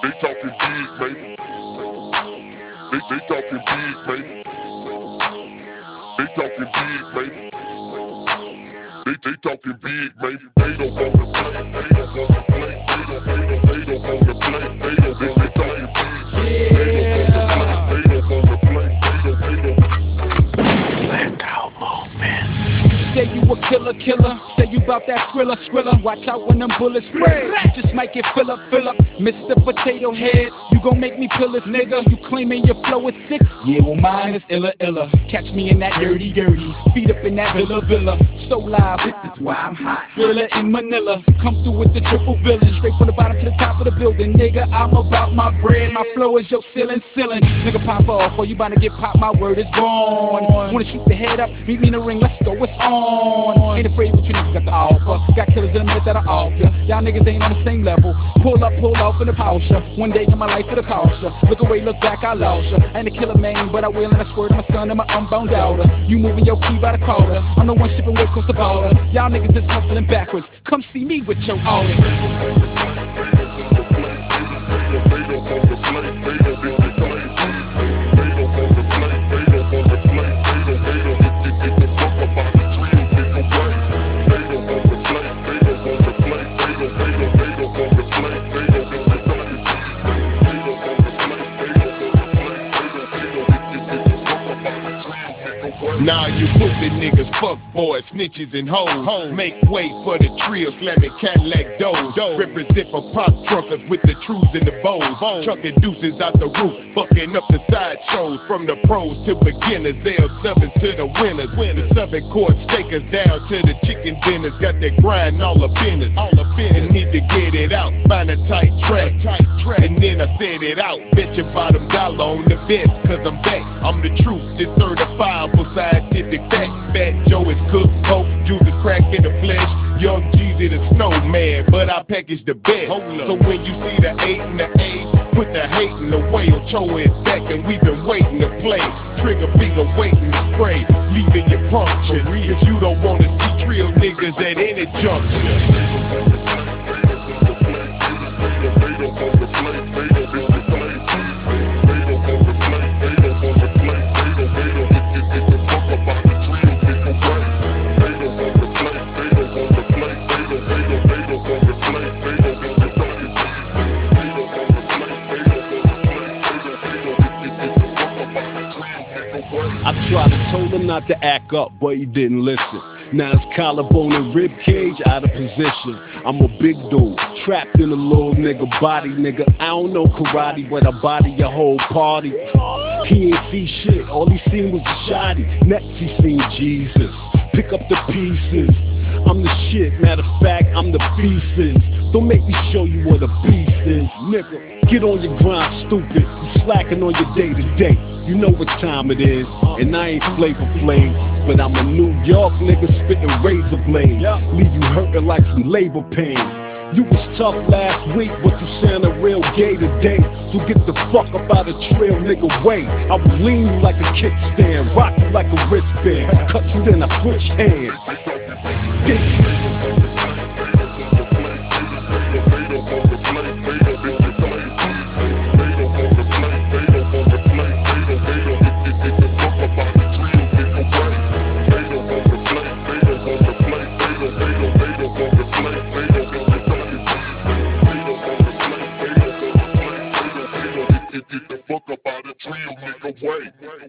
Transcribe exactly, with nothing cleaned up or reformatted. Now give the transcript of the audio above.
They talking big, baby. They, they talking big, baby. They talking big, baby. They, they talking big, baby. They don't wanna play. They don't wanna play. They don't, they don't, they don't wanna play. They don't, they, they talking big. Yeah. They don't wanna play. They don't, they don't. Blackout moment. Say you a killer, killer. Say you bout that thriller, thriller. Watch out when them bullets spray. Just might get fill up, fill up. Mister Potato Head, you gon' make me pill this nigga. You claiming your flow is sick? Yeah, well mine is illa illa. Catch me in that dirty, dirty. Feet up in that villa, villa. So live, this is why I'm hot. Thriller in Manila. Come through with the triple villain. Straight from the bottom to the top of the building. Nigga, I'm about my bread. My flow is your ceiling, ceiling. Nigga pop off or you bout to get popped. My word is gone. Wanna shoot the head up? Meet me in the ring. Let's go. It's on. Ain't afraid what you niggas got to offer. Got killers in a minute that'll off ya. Y'all niggas ain't on the same level. Pull up, pull off in the Porsche. One day in my life it'll cost ya. Look away, look back, I lost ya. I ain't a killer man, but I will and I squirt on my son and my unbound daughter. You moving your key by the quarter. I'm the one shipping weight across the border. Y'all niggas is hustling backwards. Come see me with your order. Now you pussy niggas, fuck boys, snitches and hoes. Make way for the trio, slamming Cadillac doors. Represent for pop truckers with the truths and the bows. Chucking deuces out the roof, fucking up the side shows. From the pros to beginners, L sevens to the winners. The Southern Court stakers down to the chicken dinners. Got that grind all up in us. All up in us. Need to get it out, find a tight track. Tight track. And then I set it out, bet your bottom dollar on the best. Cause I'm back, I'm the truth, it's certifiable scientific fact. Fat Joe is cooked, coke, juice is crack in the flesh. Young Jeezy the snowman, but I package the best. So when you see the eight and the eight, put the hating away. Ocho is back and we've been waiting to play. Trigger finger waiting to spray, leaving you punctured. Cause you don't wanna see trio niggas at any juncture. I tried to told him not to act up, but he didn't listen. Now his collarbone and rib cage out of position. I'm a big dude, trapped in a little nigga body, nigga. I don't know karate, but I body your whole party. He ain't see shit, all he seen was a shoddy. Next he seen Jesus, pick up the pieces. I'm the shit, matter of fact, I'm the pieces. Don't make me show you what a beast is, nigga. Get on your grind, stupid. You slacking on your day to day. You know what time it is, and I ain't Flavor Flav, but I'm a New York nigga spitting razor blades. Leave you hurting like some labor pain. You was tough last week, but you sounded real gay today. So get the fuck up out of trail, nigga, way. I will lean you like a kickstand, rock you like a wristband, cut you then I switch hands. Get the fuck up out of trio, nigga, way.